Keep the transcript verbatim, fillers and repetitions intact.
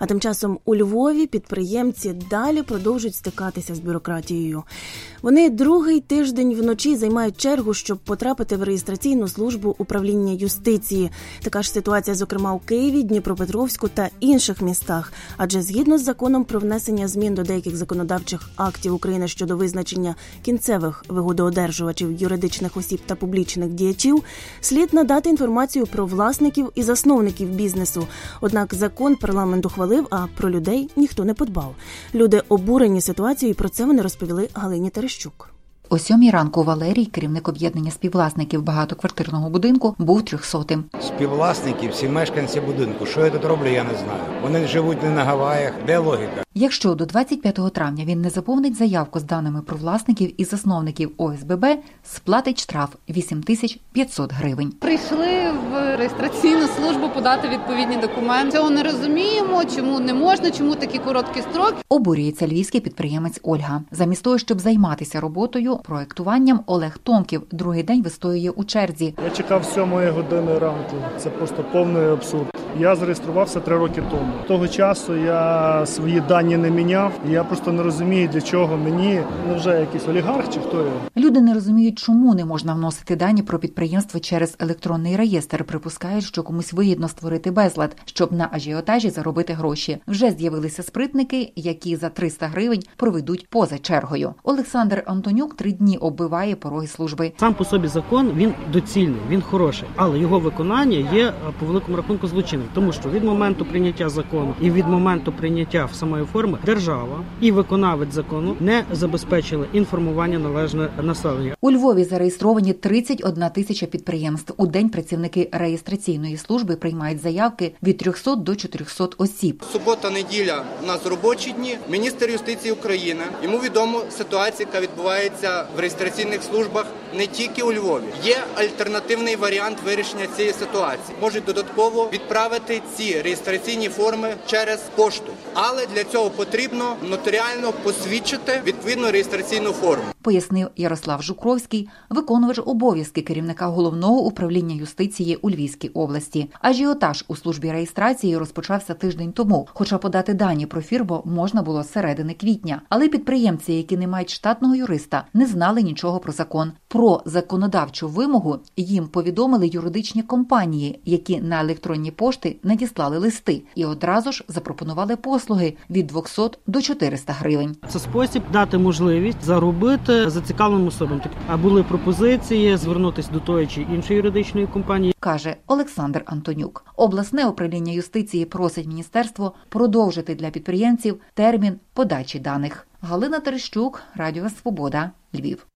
А тим часом у Львові підприємці далі продовжують стикатися з бюрократією. Вони другий тиждень вночі займають чергу, щоб потрапити в реєстраційну службу управління юстиції. Така ж ситуація, зокрема, у Києві, Дніпропетровську та інших містах. Адже згідно з законом про внесення змін до деяких законодавчих актів України щодо визначення кінцевих вигодоодержувачів юридичних осіб та публічних діячів, слід надати інформацію про власників і засновників бізнесу. Однак закон парламент ухвалив, а про людей ніхто не подбав. Люди обурені ситуацією, і про це вони розповіли Галині Терещук. О сьомій ранку Валерій, керівник об'єднання співвласників багатоквартирного будинку, був трьохсотим. Співвласники, всі мешканці будинку. Що я тут роблю, я не знаю. Вони живуть не на Гаваях. Де логіка? Якщо до двадцять п'ятого травня він не заповнить заявку з даними про власників і засновників О С Б Б, сплатить штраф вісім тисяч п'ятсот гривень. Прийшли в реєстраційну службу подати відповідні документи. Цього не розуміємо, чому не можна, чому такі короткі строки. Обурюється львівський підприємець Ольга. Замість того, щоб займатися роботою, проектуванням, Олег Томків другий день вистоює у черзі. Я чекав сьомої години ранку. Це просто повний абсурд. Я зареєструвався три роки тому. Того часу я свої дані не міняв. Я просто не розумію, для чого мені. Невже якийсь олігарх чи хто я? Люди не розуміють, чому не можна вносити дані про підприємство через електронний реєстр. Припускають, що комусь вигідно створити безлад, щоб на ажіотажі заробити гроші. Вже з'явилися спритники, які за триста гривень проведуть поза чергою. Олександр Антонюк три дні оббиває пороги служби. Сам по собі закон, він доцільний, він хороший, але його виконання є по великому рахунку злочинним, тому що від моменту прийняття закону і від моменту прийняття самої форми держава і виконавець закону не забезпечили інформування належне населення. У Львові зареєстровані тридцять одна тисяча підприємств. У день працівники реєстраційної служби приймають заявки від трьохсот до чотирьохсот осіб. Субота, неділя у нас робочі дні. Міністр юстиції України, йому відомо ситуація, яка відбувається в реєстраційних службах не тільки у Львові. Є альтернативний варіант вирішення цієї ситуації. Можуть додатково відправити ці реєстраційні форми через пошту. Але для цього потрібно нотаріально посвідчити відповідну реєстраційну форму. Пояснив Ярослав Жукровський, виконувач обов'язки керівника Головного управління юстиції у Львівській області. Ажіотаж у службі реєстрації розпочався тиждень тому, хоча подати дані про фірму можна було з середини квітня. Але підприємці, які не мають штатного юриста, не знали нічого про закон. Про законодавчу вимогу їм повідомили юридичні компанії, які на електронні пошти надіслали листи і одразу ж запропонували послуги від двохсот до чотириста гривень. Це спосіб дати можливість заробити зацікавленим особам. А були пропозиції звернутися до тої чи іншої юридичної компанії, каже Олександр Антонюк. Обласне управління юстиції просить міністерство продовжити для підприємців термін подачі даних. Галина Терещук, Радіо Свобода, Львів.